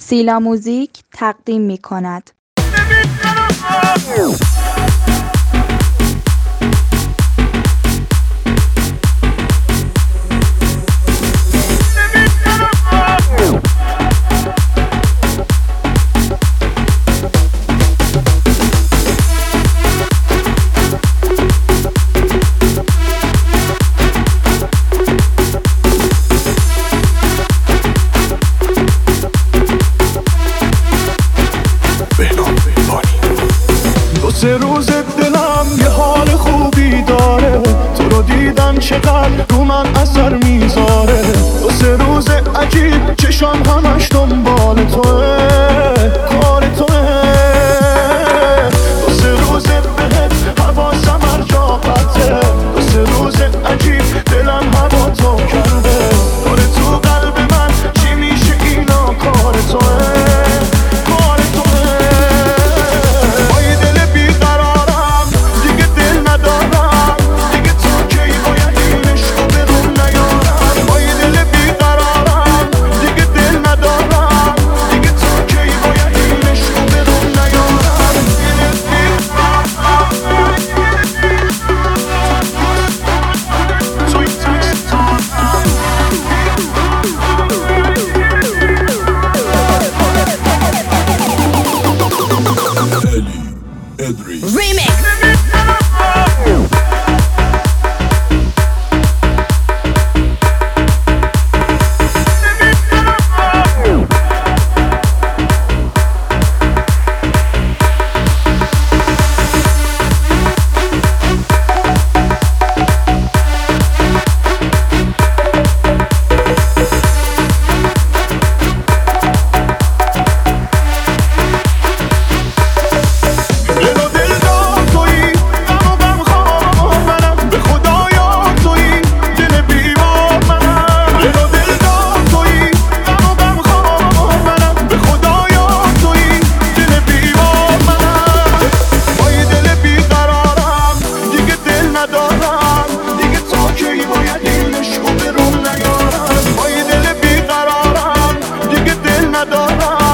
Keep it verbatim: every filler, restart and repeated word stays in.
سیلا موزیک تقدیم می کند. سه روز دلم یه حال خوبی داره، تو رو دیدن چقدر رو من اثر میذاره. دو سه روز عجیب چشام همش دنبال توه، کار توه. دو سه روز بهت حواسم هر جا قطعه، دو سه روز عجیب دلم هوا تو کرده. کار تو قلب من چی میشه اینا کار توه. ندارم